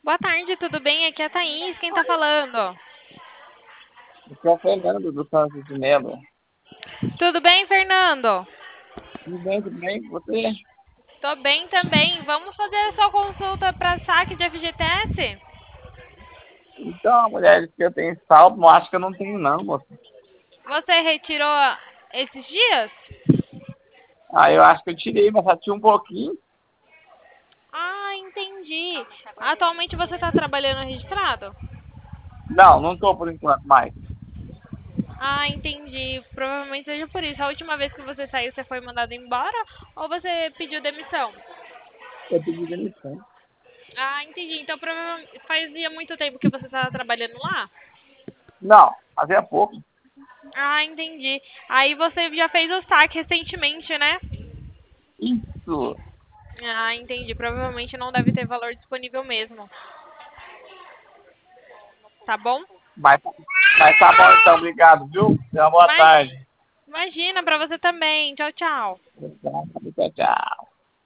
Boa tarde, tudo bem? Aqui é a Thaís, quem tá falando? Aqui é o Fernando do Santos de Melo. Tudo bem, Fernando? Tudo bem, tudo bem? Você? Tô bem também. Vamos fazer a sua consulta para saque de FGTS? Então, a mulher disse que eu tenho saldo, mas acho que eu não tenho não, moça. Você retirou esses dias? Ah, eu acho que eu tirei, mas só tinha um pouquinho. Ah, entendi. Atualmente você está trabalhando registrado? Não, não tô por enquanto mais. Ah, entendi. Provavelmente seja por isso. A última vez que você saiu, você foi mandado embora ou você pediu demissão? Eu pedi demissão. Ah, entendi. Então provavelmente fazia muito tempo que você estava trabalhando lá? Não, fazia pouco. Ah, entendi. Aí você já fez o saque recentemente, né? Isso. Ah, entendi. Provavelmente não deve ter valor disponível mesmo. Tá bom? Mas, mas tá bom então, obrigado, viu? Tenha uma boa Mas tarde. imagina, pra você também. Tchau, tchau. Tchau, tchau.